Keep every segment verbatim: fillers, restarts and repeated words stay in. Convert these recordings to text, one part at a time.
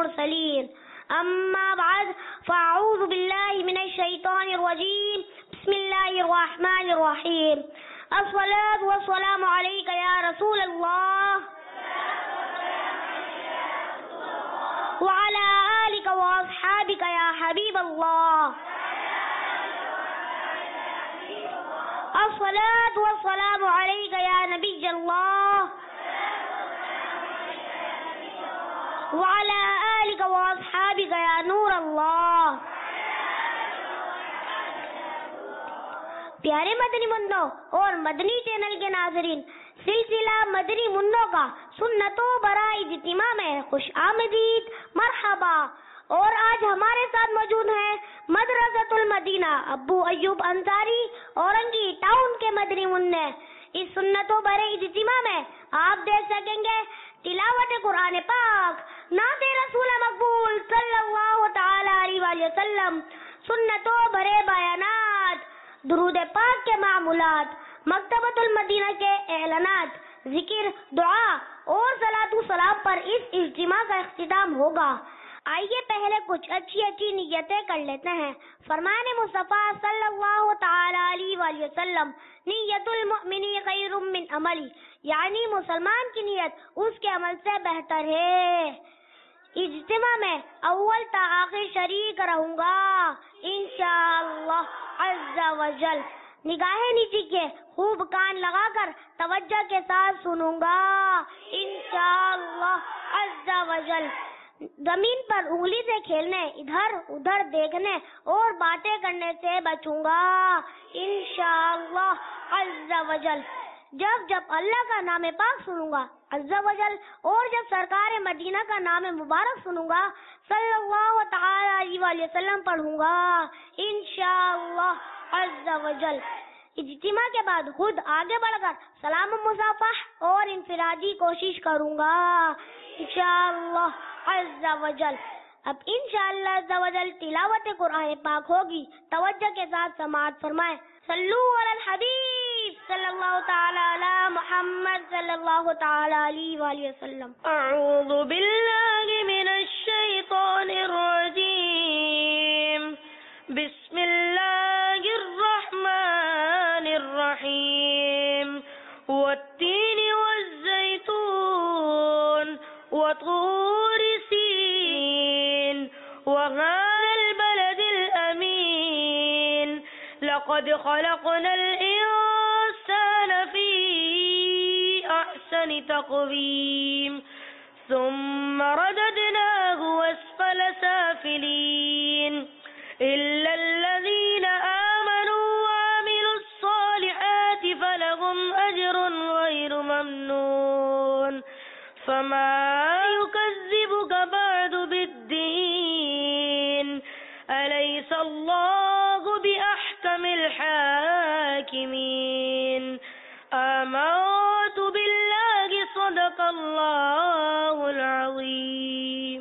المرسلين أما بعد فأعوذ بالله من الشيطان الرجيم بسم الله الرحمن الرحيم الصلاة والسلام عليك يا رسول الله وعلى آلك وأصحابك يا حبيب الله الصلاة والسلام عليك يا نبي الله وعلى آلك وأصحابك يا نور اللہ. پیارے مدنی منوں اور مدنی چینل کے ناظرین، سلسلہ مدنی منوں کا سنتوں برائے اجتماع میں خوش آمدید، مرحبا. اور آج ہمارے ساتھ موجود ہیں مدرسۃ المدینہ ابو ایوب انصاری اورنگی ٹاؤن کے مدنی منع. اس سنتوں برائے اجتماع میں آپ دیکھ سکیں گے تلاوت قرآن پاک، نعت رسول مقبول صلی اللہ تعالی علیہ وآلہ وسلم، سنتوں بھرے بیانات، درود پاک کے معمولات، مکتبۃ المدینہ کے اعلانات، ذکر، دعا اور صلاۃ و سلام پر اس اجتماع کا اختتام ہوگا. آئیے پہلے کچھ اچھی اچھی نیتیں کر لیتے ہیں. فرمان مصطفیٰ صلی اللہ تعالی علیہ وآلہ وسلم، نیت المؤمن خیر من عملی، یعنی مسلمان کی نیت اس کے عمل سے بہتر ہے. اجتماع میں اول تا آخر شریک رہوں گا انشاءاللہ عز و جل. نگاہیں نیچی کے خوب کان لگا کر توجہ کے ساتھ سنوں گا انشاءاللہ عز و جل. زمین پر انگلی سے کھیلنے، ادھر ادھر دیکھنے اور باتیں کرنے سے بچوں گا انشاءاللہ عز و جل. جب جب اللہ کا نام پاک سنوں گا عز و جل، اور جب سرکار مدینہ کا نام مبارک سنوں گا صلی اللہ تعالی علیہ وآلہ وسلم پڑھوں گا انشاءاللہ عز و جل. اجتماع کے بعد خود آگے بڑھ کر سلام مصافح اور انفرادی کوشش کروں گا انشاءاللہ عز و جل. اب انشاءاللہ عز و جل تلاوت قرآن پاک ہوگی. توجہ کے ساتھ سماعت فرمائیں. صلو علی الحبیب صلی اللہ تعالی علی محمد صلی اللہ تعالی علیہ وآلہ وسلم. اعوذ باللہ من الشیطان الرجیم. بسم اللہ الرحمن الرحیم. والتین والزیتون وطور سین وهذا البلد الأمين لقد خلقنا الإنسان في أحسن تقويم ثم رددناه أسفل سافلين إلا الذين آمنوا وعملوا الصالحات فلهم أجر غير ممنون فما يكذبك بعد بالدين أليس الله بأحكم الحاكمين. آمنت بالله صدق الله العظيم.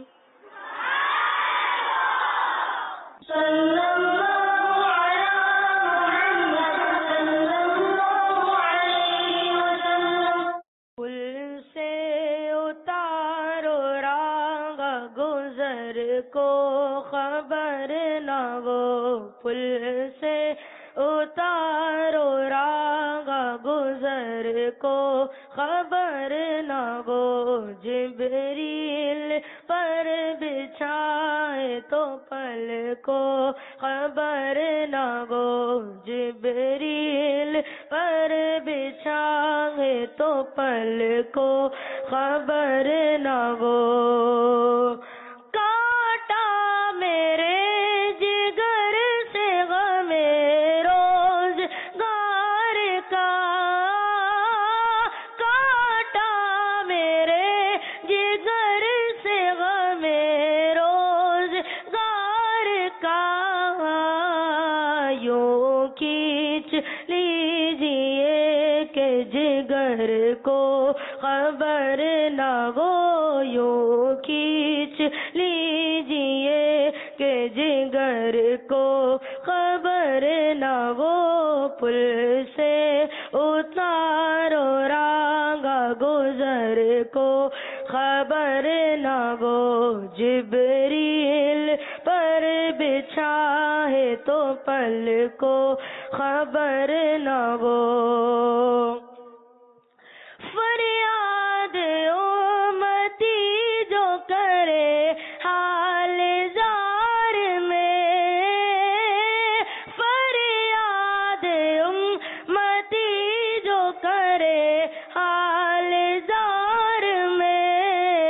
صلى الله على محمد صلى الله عليه وسلم. پل سے اتارو راگ گزر کو خبر نہ وہ، پل سے اتارو راگ گزر کو خبر نہ وہ، جبریل پر بچھائے تو پل کو خبر نہ وہ، جبریل پر بچھائے تو پل کو خبر نہ وہ. کاٹا میرے جگر سے غم روز گار کا، کاٹا میرے جگر سے غم روز گار کا، یوں کھینچ لیجیے کہ جگر کو خبر نہ وہ، یوں کھینچ لیجیے کہ جگر کو خبر نہ وہ، پل سے اتارو رانگا گزر کو خبر نہ وہ، جبریل پر بچھا ہے تو پل کو خبر نہ ہو. فریاد امتی جو کرے حال زار میں، فریاد امتی جو کرے حال زار میں،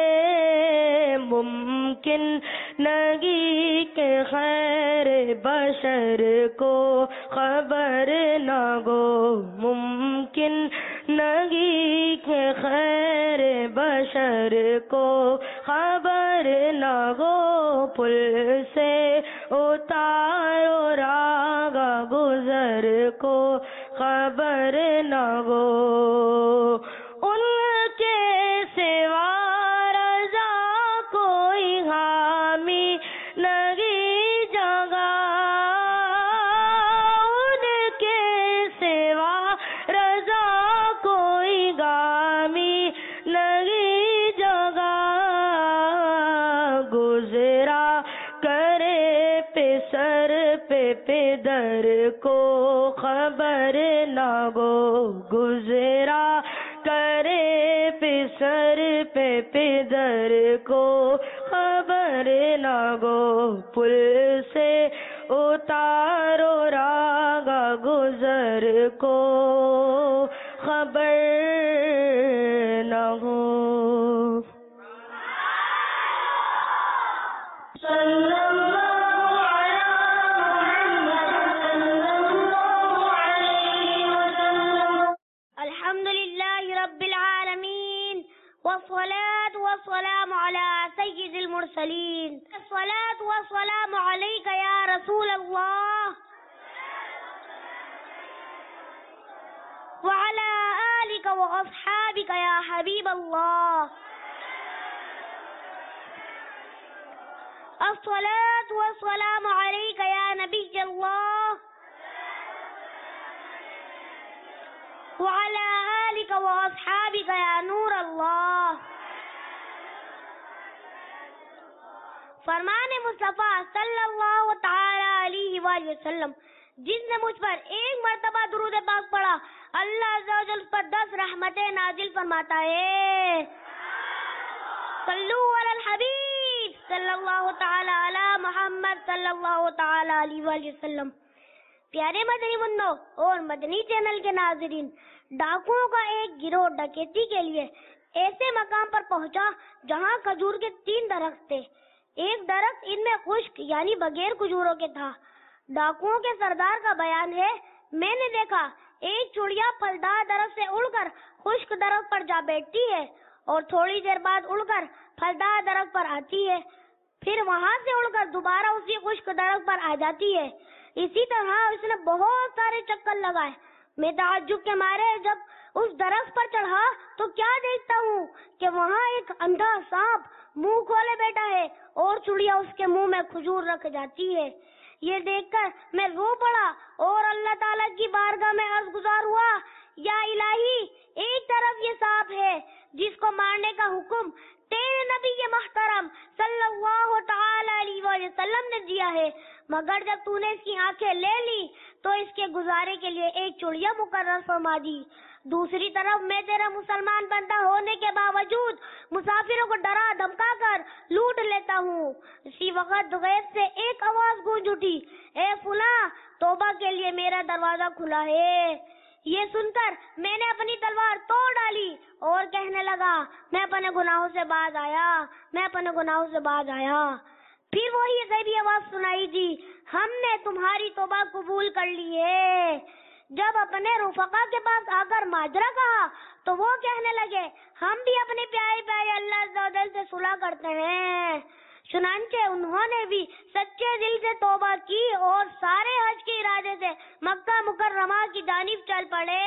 ممکن نہیں کہ خیر بشر کو خبر نہ ہو، ممکن نہیں کہ خیر بشر کو خبر نہ ہو. پل سے اتارو راگا گزر کو خبر نہ ہو. ان کے سوا رضا کوئی حامی نہیں جگہ، ان کے سوا رضا کوئی حامی نہیں جگہ. گزرا کرے پہ سر پہ پدر کو خبر نہ ہو، گزرا کرے پہ سر پہ پدر کو خبر نہ ہو. پل سے اتارو راگا گزر کو خبر نہ ہو. صلی اللہ علیہ وسلم. الحمد للہ رب العالمین والصلاة والسلام على سید المرسلین. الصلاة والسلام علیک یا رسول اللہ وعلى آلك وأصحابك يا حبيب الله. الصلاة والسلام عليك يا نبي الله وعلى آلك وأصحابك يا نور الله. فرمان مصطفیٰ صلی اللہ تعالی علیہ وآلہ وسلم، جس نے مجھ پر ایک مرتبہ درود پاک پڑھا اللہ عز و جل پر دس رحمتیں نازل فرماتا ہے. صلو علی الحبیب صلی اللہ تعالی علی محمد صلی اللہ تعالی علیہ وآلہ وسلم. پیارے مدنی منو اور مدنی چینل کے ناظرین، ڈاکوؤں کا ایک گروہ ڈکیتی کے لیے ایسے مقام پر پہنچا جہاں کھجور کے تین درخت تھے. ایک درخت ان میں خشک یعنی بغیر کھجوروں کے تھا. ڈاکوؤں کے سردار کا بیان ہے، میں نے دیکھا ایک چڑیا پھلدار درخت سے اڑ کر خشک درخت پر جا بیٹھتی ہے اور تھوڑی دیر بعد اڑ کر پھلدار درخت پر آتی ہے، پھر وہاں سے اڑ کر دوبارہ اسی خشک درخت پر آ جاتی ہے. اسی طرح اس نے بہت سارے چکر لگائے. میں تعجب کے مارے جب اس درخت پر چڑھا تو کیا دیکھتا ہوں کہ وہاں ایک اندھا سانپ منہ کھولے بیٹھا ہے اور چڑیا اس کے منہ میں کھجور رکھ جاتی ہے. یہ دیکھ کر میں رو پڑا اور اللہ تعالیٰ کی بارگاہ میں عرض گزار ہوا، یا الہی، ایک طرف یہ سانپ ہے جس کو مارنے کا حکم تیرے نبی محترم صلی اللہ تعالی علیہ وسلم نے دیا ہے، مگر جب تو نے اس کی آنکھیں لے لی تو اس کے گزارے کے لیے ایک چڑیا مقرر فرما دی. دوسری طرف میں تیرا مسلمان بندہ ہونے کے باوجود مسافروں کو ڈرا دھمکا کر لوٹ لیتا ہوں. اسی وقت غیب سے ایک آواز گونج اٹھی، اے فلاں، توبہ کے لیے میرا دروازہ کھلا ہے. یہ سن کر میں نے اپنی تلوار توڑ ڈالی اور کہنے لگا، میں اپنے گناہوں سے باز آیا میں اپنے گناہوں سے باز آیا پھر وہی غیبی آواز سنائی دی، ہم نے تمہاری توبہ قبول کر لی ہے. جب اپنے رفقا کے پاس آ کر ماجرا کہا تو وہ کہنے لگے، ہم بھی اپنے پیارے پیارے اللہ عز و جل سے صلح کرتے ہیں. چنانچہ انہوں نے بھی سچے دل سے توبہ کی اور سارے حج کے ارادے سے مکہ مکرمہ کی جانب چل پڑے.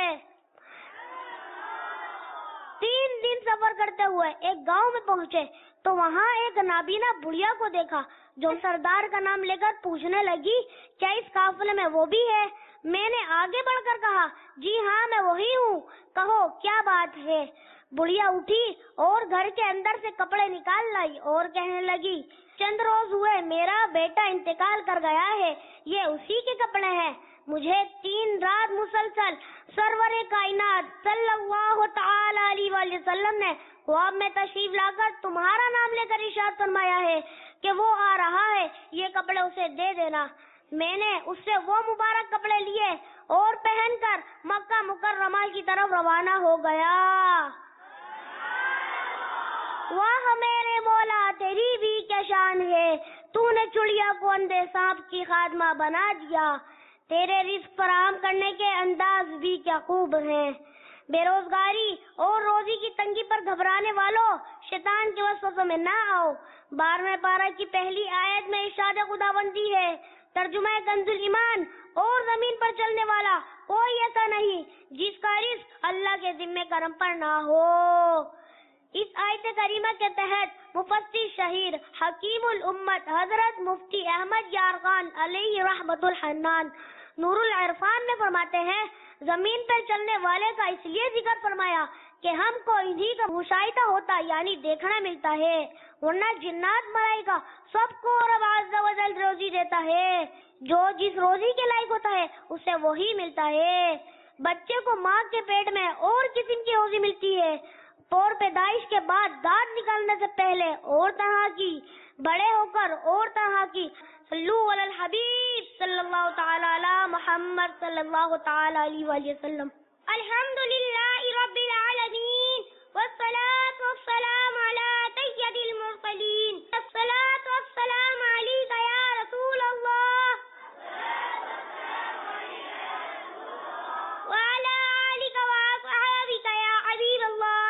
تین دن سفر کرتے ہوئے ایک گاؤں میں پہنچے تو وہاں ایک نابینا بڑھیا کو دیکھا جو سردار کا نام لے کر پوچھنے لگی، کیا اس قافلے میں وہ بھی ہے؟ میں نے آگے بڑھ کر کہا، جی ہاں میں وہی ہوں، کہو کیا بات ہے؟ بڑھیا اٹھی اور گھر کے اندر سے کپڑے نکال لائی اور کہنے لگی چند روز ہوئے میرا بیٹا انتقال کر گیا ہے، یہ اسی کے کپڑے ہیں۔ مجھے تین رات مسلسل سرور کائنات صلی اللہ تعالی علیہ وآلہ وسلم نے خواب میں تشریف لا کر تمہارا نام لے کر ارشاد فرمایا ہے کہ وہ آ رہا ہے، یہ کپڑے اسے دے دینا۔ میں نے اس سے وہ مبارک کپڑے لیے اور پہن کر مکہ مکرمہ کی طرف روانہ ہو گیا۔ واہ میرے مولا تیری بھی کیا شان ہے، تو نے چڑیا کو اندھے سانپ کی خادمہ بنا دیا، تیرے رزق فراہم کرنے کے انداز بھی کیا خوب ہیں۔ بے روزگاری اور روزی کی تنگی پر گھبرانے والوں، شیطان کے وسوسوں میں نہ آؤ۔ بارہویں پارہ کی پہلی آیت میں ارشاد خداوندی ہے، ترجمہ کنز ایمان، اور زمین پر چلنے والا کوئی ایسا نہیں جس کا رزق اللہ کے ذمہ کرم پر نہ ہو۔ اس آیت کریمہ کے تحت مفسر شہیر حکیم الامت حضرت مفتی احمد یار خان علیہ رحمت الحنان نور العرفان میں فرماتے ہیں، زمین پر چلنے والے کا اس لیے ذکر فرمایا کہ ہم کو انہی کا مشاہدہ ہوتا یعنی دیکھنا ملتا ہے، ورنہ جنات ملائکہ سب کو رب عز و جل روزی دیتا ہے، جو جس روزی کے لائق ہوتا ہے اسے وہی ملتا ہے۔ بچے کو ماں کے پیٹ میں اور قسم کی روزی ملتی ہے، اور پیدائش کے بعد دانت نکالنے سے پہلے اور طرح کی، بڑے ہو کر اور طرح کی۔ صلو علی الحبیب صلی اللہ تعالی علی محمد صلی اللہ تعالی علیہ وآلہ وسلم۔ الحمدللہ رب العالمین والصلاة والسلام علی سید المرسلین، الصلاة والسلام علیک یا رسول اللہ وعلی آلک واصحابک یا حبیب اللہ،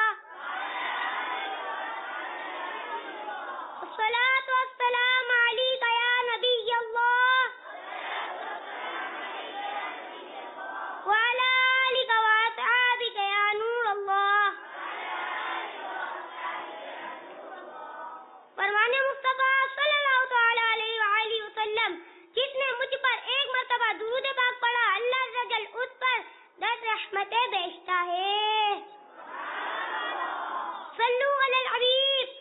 الصلاة والسلام علیک یا نبی اللہ وعلی آلک واصحابک یا نور اللہ۔ فرمان مصطفیٰ صلی اللہ تعالی علیہ وآلہ وسلم، جس نے مجھ پر ایک مرتبہ درود پاک پڑھا اللہ عز و جل اس پر دس رحمتیں بیچتا ہے۔ صلو علی الحبیب۔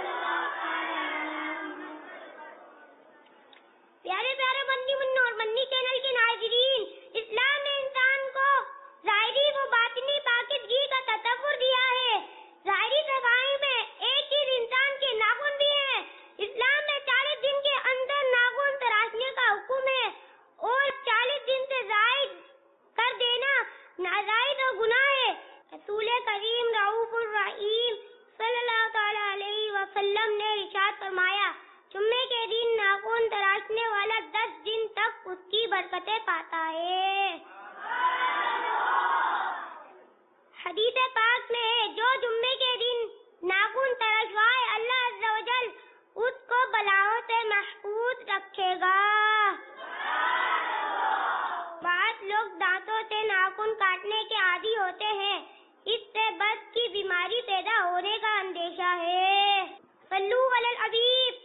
پیارے پیارے منی منو اور منی چینل کے ناظرین، اسلام نے انسان کو ظاہری و باطنی پاکیزگی کا تصور دیا ہے۔ ظاہری صفائی میں ایک چیز انسان کے ناخن بھی ہے۔ اسلام میں چالیس دن کے اندر ناخن تراشنے کا حکم ہے اور چالیس دن سے زائد کر دینا ناجائز اور گناہ ہے۔ رسول کریم رؤوف الرحیم صلی اللہ تعالی علیہ وسلم نے ارشاد فرمایا، جمعے کے دن ناخن تراشنے والا دس دن تک اس کی برکتیں پاتا ہے۔ حدیث پاک میں ہے، جو جمعے کے دن ناخن تراشوائے اللہ عز و جل اس کو بلاؤں سے محفوظ رکھے گا۔ بعض لوگ دانتوں سے ناخن کاٹنے کے عادی ہوتے ہیں، اس سے بس کی بیماری پیدا ہونے کا اندیشہ ہے۔ صلو علی الحبیب۔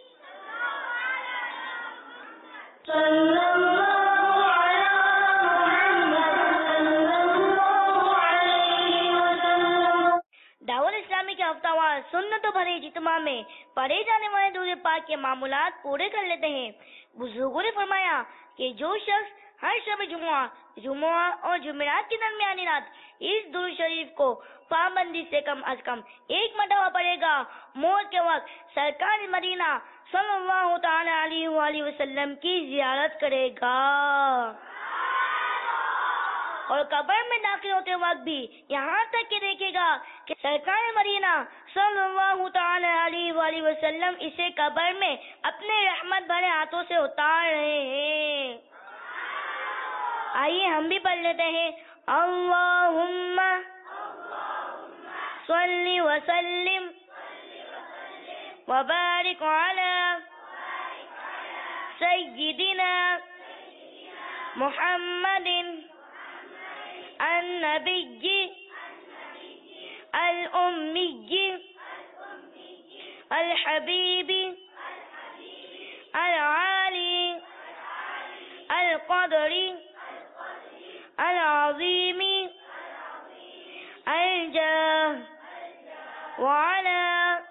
دعوت اسلامی کے ہفتہ وار سنتوں بھرے اجتماع میں پڑھے جانے والے درود پاک کے معمولات پورے کر لیتے ہیں۔ بزرگوں نے فرمایا کہ جو شخص ہر شب جمعہ جمعہ اور جمعرات کی درمیانی رات اس درود شریف کو پابندی سے کم از کم ایک مرتبہ پڑھے گا، موت کے وقت سرکار مدینہ صلی اللہ تعالی علیہ وآلہ وسلم کی زیارت کرے گا، اور قبر میں داخل ہوتے وقت بھی یہاں تک کہ دیکھے گا کہ سرکار مدینہ صلی اللہ تعالی علیہ وآلہ وسلم اسے قبر میں اپنے رحمت بھرے ہاتھوں سے اتار رہے ہیں۔ آئیے ہم بھی پڑھ لیتے ہیں، اللہم صلی وسلم وبارک علی سیدنا محمد النبی الأمی الحبیب العالی القدر العظیم الجاہ وعلى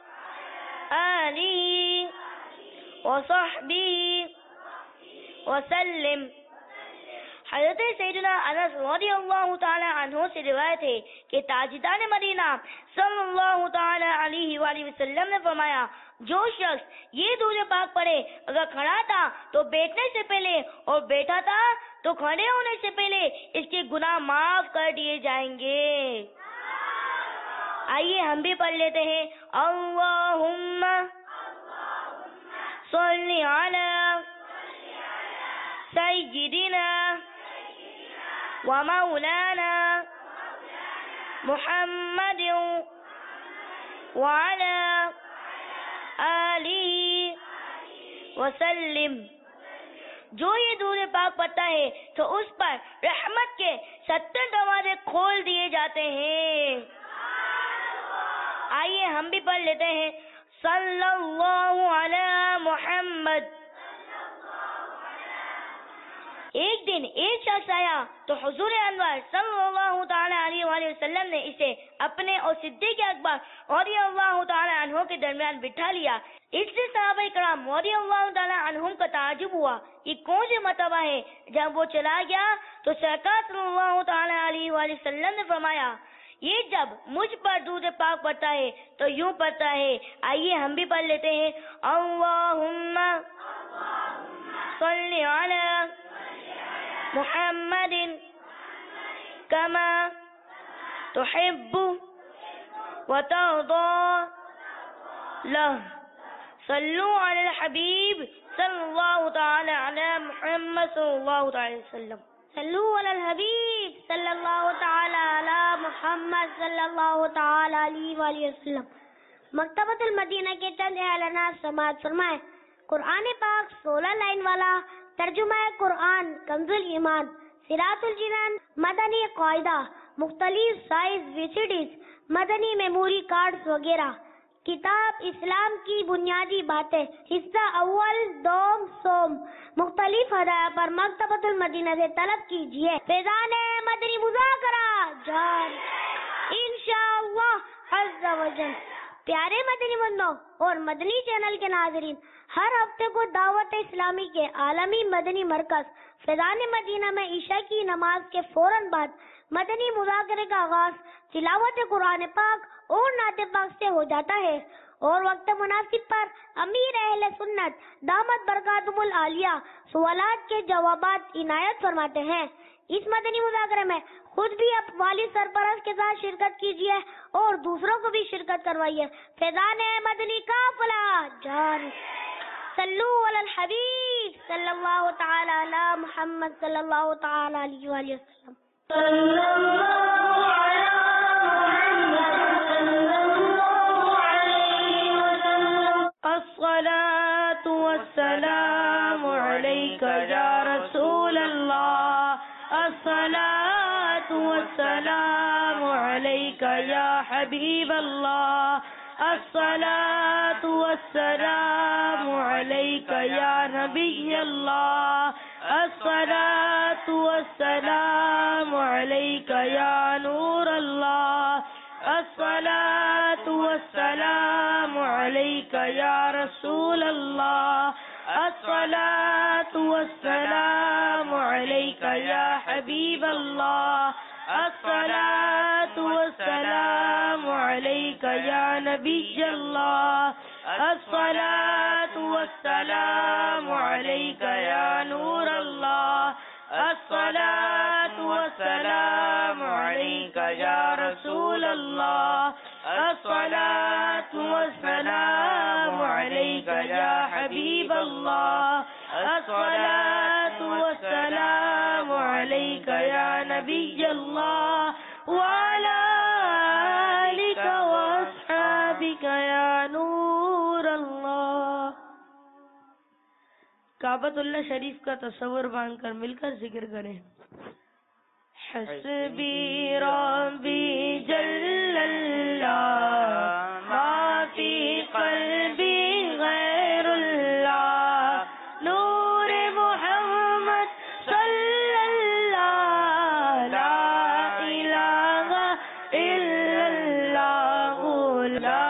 آله وصحبه وسلم. حضرت سیدنا انس رضی اللہ تعالی عنہ سے روایت ہے کہ تاجدار مدینہ صلی اللہ تعالی علیہ وآلہ وسلم نے فرمایا، جو شخص یہ درود پاک پڑھے اگر کھڑا تھا تو بیٹھنے سے پہلے اور بیٹھا تھا تو کھڑے ہونے سے پہلے اس کے گناہ معاف کر دیے جائیں گے. آئیے ہم بھی پڑھ لیتے ہیں. اللہم صلی علی سیدنا ومولانا محمد وعلى آلہ وسلم. جو یہ درود پاک پڑھتا ہے تو اس پر رحمت کے ستر دروازے کھول دیے جاتے ہیں. آئیے ہم بھی پڑھ لیتے ہیں. صلی اللہ علی محمد. ایک دن ایک شخص آیا تو حضور انور صلی اللہ تعالی علیہ وآلہ وسلم نے اسے اپنے اور صدیق اکبر رضی اللہ تعالی عنہ کے درمیان بٹھا لیا. اس سے صحابہ کرام رضی اللہ تعالی عنہم کا تعجب ہوا کہ کون سی مرتبہ ہے. جب وہ چلا گیا تو سرکار صلی اللہ تعالی علیہ وآلہ وسلم نے فرمایا، یہ جب مجھ پر درود پاک پڑھتا ہے تو یوں پڑھتا ہے. آئیے ہم بھی پڑھ لیتے ہیں. اللہم صلی علی محمد کما تحب وترضى له. صلوا علی الحبیب صلی اللہ تعالی علی محمد صلی اللہ تعالی وسلم. صلو علی الحبیب صلی اللہ تعالی علی محمد صلی اللہ تعالی علیہ وآلہ وسلم. مکتبۃ المدینہ کے چند اعلانات سماعت فرمائے. قرآن پاک سولہ لائن والا ترجمہ قرآن کنز الایمان، صراط الجنان مدنی قاعدہ، مختلف سائز وی سی ڈیز، مدنی میموری کارڈز وغیرہ. کتاب اسلام کی بنیادی باتیں حصہ اول دوم سوم. مختلف ہدایہ پر مکتبۃ المدینہ سے طلب کیجیے. فیضان مدنی مذاکرہ جان انشاءاللہ عز و جل. پیارے مدنی بندوں اور مدنی چینل کے ناظرین، ہر ہفتے کو دعوت اسلامی کے عالمی مدنی مرکز فیضان مدینہ میں عشاء کی نماز کے فوراً بعد مدنی مذاکرے کا آغاز تلاوت قرآن پاک اور نعت پاک سے ہو جاتا ہے، اور وقت مناسب پر امیر اہل سنت دامت برکاتہم العالیہ سوالات کے جوابات عنایت فرماتے ہیں. اس مدنی مذاکرے میں خود بھی والد سرپرست کے ساتھ شرکت کیجیے اور دوسروں کو بھی شرکت کروائیے. فیضان مدنی قافلہ جان صلو علی الحبیب صلی اللہ تعالی علی محمد صلی اللہ تعالی علیہ وآلہ وسلم. الصلاة والسلام علیک یا رسول اللہ. الصلاة والسلام علیک یا حبیب اللہ. الصلاة والسلام علیک یا نبی اللہ. الصلاة والسلام علیک یا نور اللہ. الصلاة والسلام علیک یا رسول اللہ. الصلاة والسلام علیک یا حبیب اللہ. الصلاة والسلام علیک یا نبی اللہ. الصلاة والسلام علیک یا نور اللہ. الصلاة والسلام علیک یا رسول اللہ. الصلاة والسلام علیک یا حبیب اللہ. الصلاة والسلام علیک یا نبی اللہ. وعلى آلک واصحابک یا نور اللہ. کعبۃ اللہ شریف کا تصور باندھ کر مل کر ذکر کریں. حسبی ربی جل اللہ ما فی قلبی غیر اللہ. نور محمد صلی اللہ لا الہ الا اللہ. لا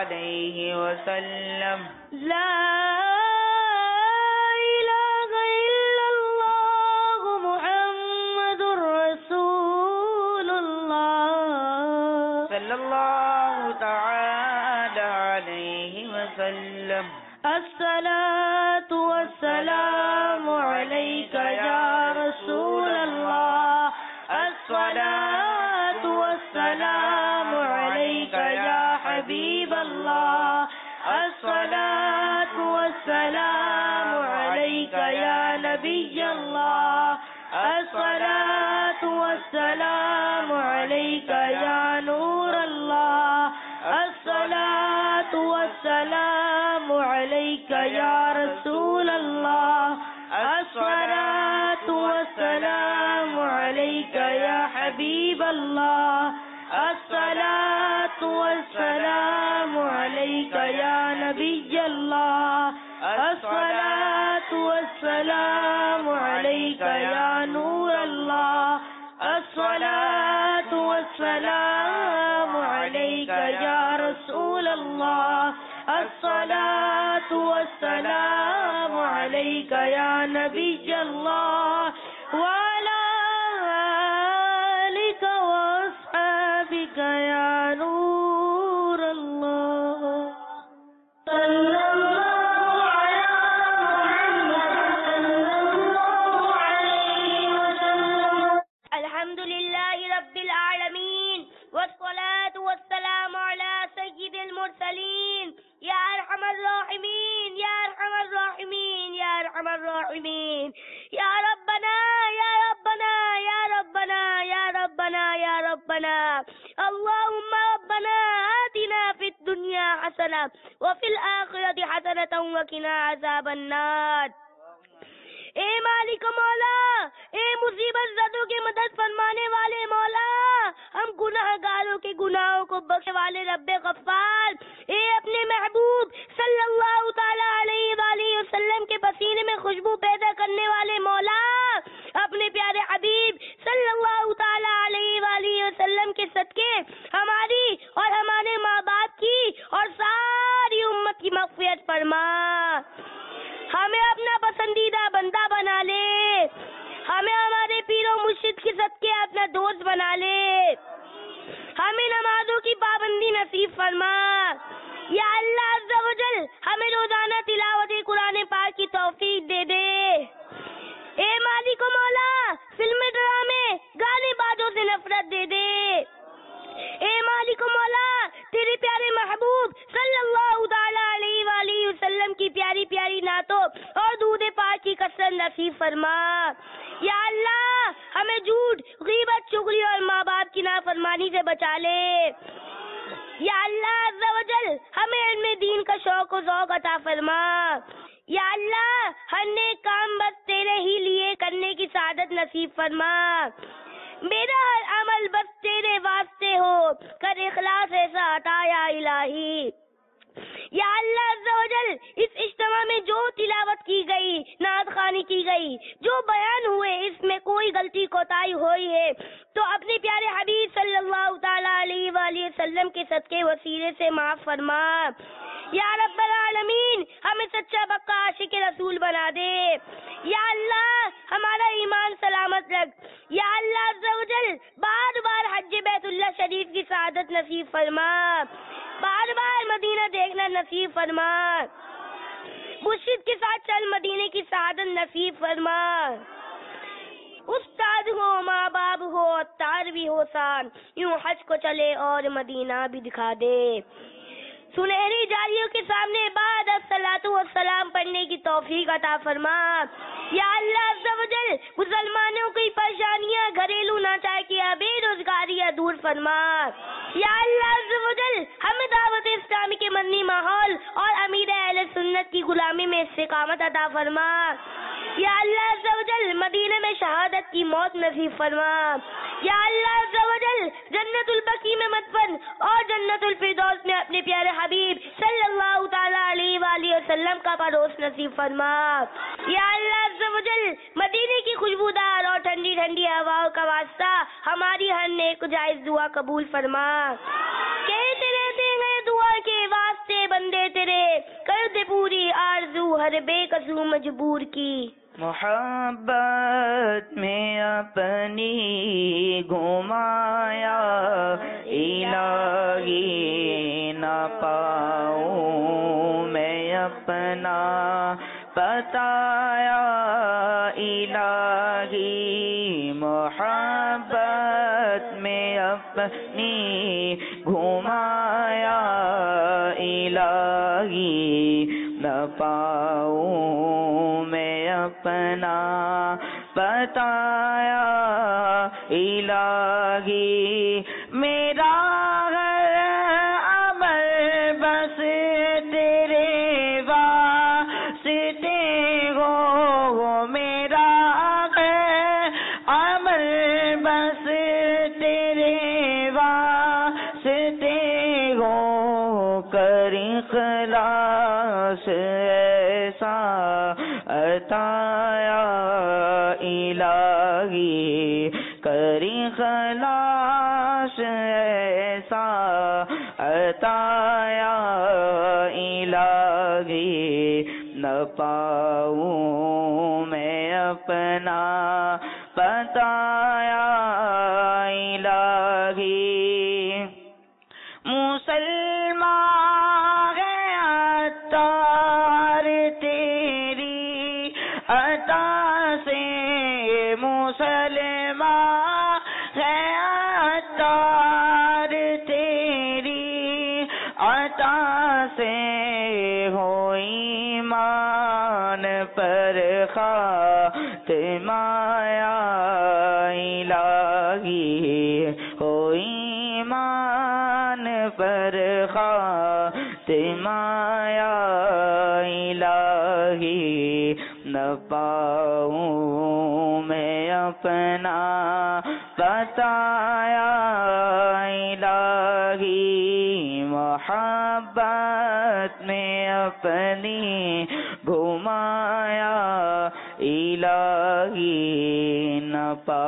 عليه وسلم. لا إله إلا الله محمد رسول الله صلى الله تعالى عليه وسلم. الصلاة والسلام عليك يا رسول الله. الصلاة والسلام عليك يا حبيب الله. الصلاة والسلام عليك يا نبي الله. الصلاة والسلام عليك يا نور الله. الصلاة والسلام عليك يا رسول الله. الصلاة والسلام عليك يا حبيب الله. الصلاة والسلام عليك يا نبي الله. الصلاة والسلام عليك يا نور الله. الصلاة والسلام عليك يا رسول الله. الصلاة والسلام عليك يا نبي الله وعلى آلك وأصحابك يا نور الله. صلى الله على محمد صلى الله عليه وسلم. الحمد لله رب العالمين والصلاة والسلام على سيد المرسلين. یا ارحم الراحمین یا ارحم الراحمین یا ارحم الراحمین. یا ربنا یا ربنا یا ربنا یا ربنا یا ربنا. اللهم ربنا آتنا فی الدنیا حسنہ وفی الآخرة حسنة وقنا عذاب النار. اے مالک مولا، اے مصیبت زدوں کی مدد فرمانے والے مولا، ہم گناہ گاروں کے گناہوں کو بخشنے والے رب غفار، اے اپنے محبوب صلی اللہ تعالی علیہ وآلہ وسلم کے پسینے میں خوشبو پیدا کرنے والے مولا، اپنے پیارے حبیب صلی اللہ تعالی علیہ وآلہ وسلم کے صدقے ہماری اور ہمارے ماں باپ کی اور ساری امت کی مغفرت فرما. ہمیں اپنا پسندیدہ بندہ بنا لے، ہمیں ہمارے پیر و مرشد کے صدقے اپنا دوست بنا لے، ہمیں نمازوں کی پابندی نصیب فرما. یا اللہ عز و جل ہمیں روزانہ تلاوت قرآن پاک کی توفیق دے دے. اے مالک و مولا، فلم ڈرامے گانے بازوں سے نفرت دے دے. اے مالک و مولا، تیرے پیارے محبوب صلی اللہ تعالی علیہ وآلہ وسلم کی پیاری پیاری نعتوں اور درود پاک کی کثرت نصیب فرما. یا اللہ ہمیں جھوٹ، غیبت، چغلی اور ماں باپ کی نافرمانی سے بچا لے. یا اللہ عز و جل ہمیں علم دین کا شوق و ذوق عطا فرما. یا اللہ ہر نیک کام بس تیرے ہی لیے کرنے کی سعادت نصیب فرما. میرا ہر عمل بس تیرے واسطے ہو کر اخلاص ایسا عطا یا الہی. یا اللہ عز و جل اس اجتماع میں جو تلاوت کی گئی، نعت خوانی کی گئی، جو بیان ہوئے، اس میں کوئی غلطی کوتاہی ہوئی ہے تو اپنے پیارے حبیب صلی اللہ تعالی علیہ وآلہ وسلم کے صدقے وسیلے سے معاف فرما. یا رب العالمین ہمیں سچا پکا عاشق رسول بنا دے. یا اللہ ہمارا ایمان سلامت رکھ. یا اللہ عز و جل بار بار حج بیت اللہ شریف کی سعادت نصیب فرما، بار بار مدینہ دیکھنا نصیب فرما، مرشد کے ساتھ چل مدینے کی سعادت نصیب فرما. استاد ہو، ماں باپ ہو، اتار بھی ہو سان، یوں حج کو چلے اور مدینہ بھی دکھا دے. سنہری جاریوں کے سامنے بعد الصلاۃ والسلام پڑھنے کی توفیق عطا فرما. یا اللہ عز و جل مسلمانوں کی پریشانیاں، گھریلو ناچاکیاں، بے روزگاریاں دور فرما. یا اللہ عز و جل ہمیں دعوت اسلامی کے مدنی ماحول اور امیر اہل سنت کی غلامی میں استقامت عطا فرما. یا اللہ عز و جل مدینہ میں شہادت کی موت نصیب فرما. یا اللہ عز و جل جنت البقیع میں مدفن اور جنت الفردوس میں اپنے پیارے حبیب صلی اللہ تعالی علیہ وآلہ وسلم کا پڑوس نصیب فرما. یا اللہ عز و جل مدینے کی خوشبودار اور ٹھنڈی ٹھنڈی ہواؤں کا واسطہ ہماری ہر نیک جائز دعا قبول فرما. کہتے رہتے ہیں دعا کے واسطے پر بے قصور مجبور کی. محبت میں اپنی گھمایا الہی نہ پاؤں میں اپنا بتایا الہی. محبت میں اپنی گھمایا الہی نہ پاؤں میں اپنا بتایا الہی. میرا ہر عمل بس تیرے واسطے ہو. میرا ہر عمل بس تیرے واسطے ہو. کر اخلاص ایسا عطایا الہی. کر اخلاص ایسا عطایا الہی. نہ پاؤں میں اپنا بتایا الہی. مسلمان ہے عطار تیری عطا سے. مسلمان ہے عطار تیری عطا سے. ہو ایمان پر خاتمایا الہی. ہو ایمان پر خاتمایا الہی. نہ پاؤں میں اپنا بتایا الہی. محبت میں اپنی گھمایا الہی. نہ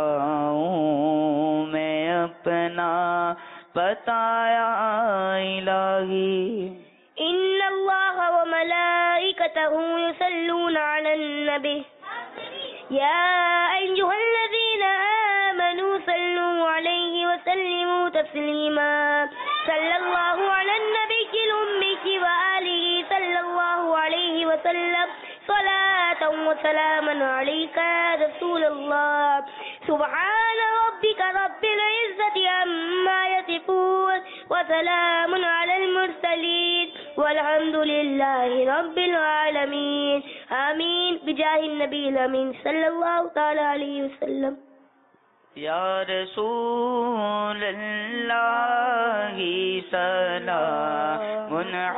پاؤں میں اپنا بتایا الہی. ان اللہ وملائکتہ یصلون علی النبی یا ایھا الذین آمنوا صلوا علیہ وسلموا تسلیما. صلی اللہ علی النبی الأمی وآلہ صلی اللہ علیہ وسلم. صلاة وسلاما علیک رسول اللہ. سبحان ربک رب العزة عما یصفون وسلام علی المرسلین والحمد للہ رب العالمین. آمین بجاہ النبی الامین صلی اللہ تعالی علیہ وسلم. یا رسول اللہ سلام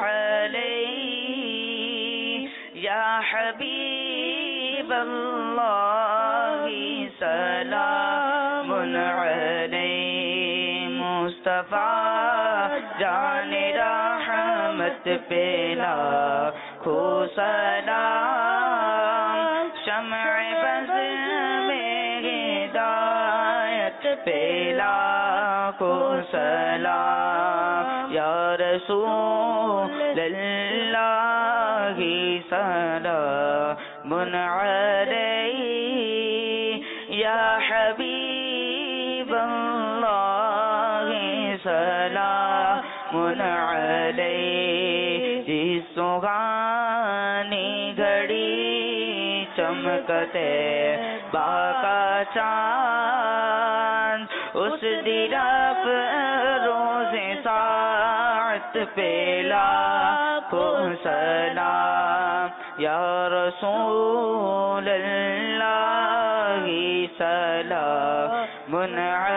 علیک. یا حبیب اللہ سلام علیک. مصطفیٰ جان رحمت پہ لاکھو سلام. شمع بز میں ہدایت پہ لاکھو سلام. یا رسول اللہ سلام علیک. یا حبیب اللہ سلام علیک. جس سہانی گھڑی چمکتے باقا چاند اس درف روز ساعت پہ لاکھو سلام. یا رسول اللہ سلام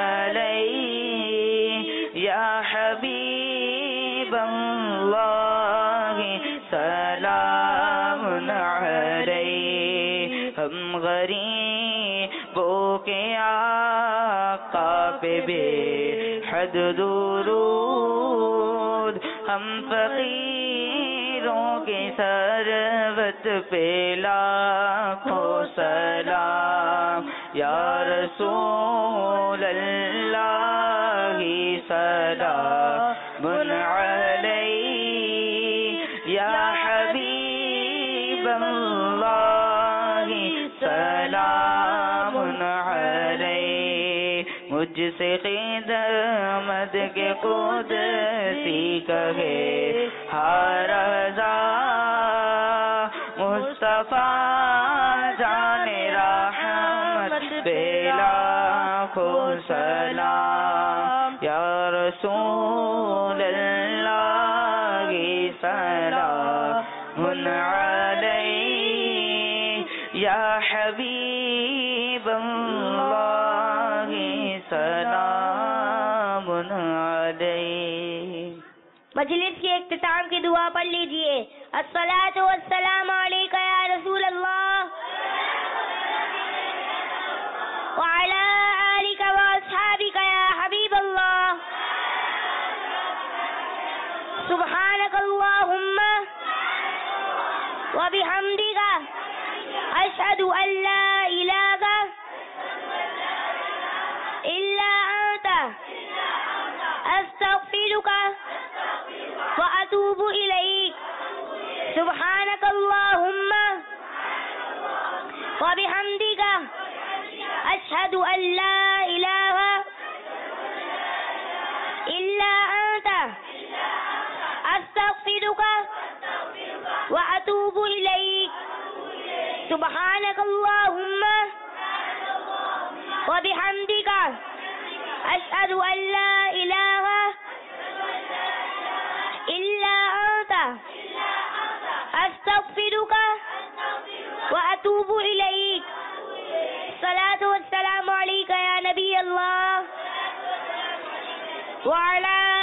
علیک. یا حبیب اللہ سلام علیک. ہم غریبوں کے آقا پہ بے حد درود. ہم فقیروں کے سروت پہ لاکھو سلام. یا رسول اللہ سلام علیک. یا حبیب اللہ سلام علیہ، مجھ سے خدمت کے قدسی کہے ہر رضا، مصطفیٰ جان رحمت پہ لاکھوں سلام، یا رسول اللہ سلام علیہ، یا حبیب اللہ سلام علیہ۔ مجلس کے اختتام کی دعا پڑھ لیجئے۔ الصلاۃ والسلام علیک یا رسول اللہ وعلی آلک واصحابک یا حبیب اللہ، سبحانک اللہم وبحمدک اشہد ان لا الہ الا انت استغفرک واتوب الیک، سبحانک اللہم وبحمدک اشہد ان لا الہ الا انت استغفرک واتوب الیک، سبحانک اللہم وبحمدک اشہد ان لا الہ الا انت استغفرک واتوب الیک۔ الصلاۃ والسلام علیک یا نبی اللہ وعلی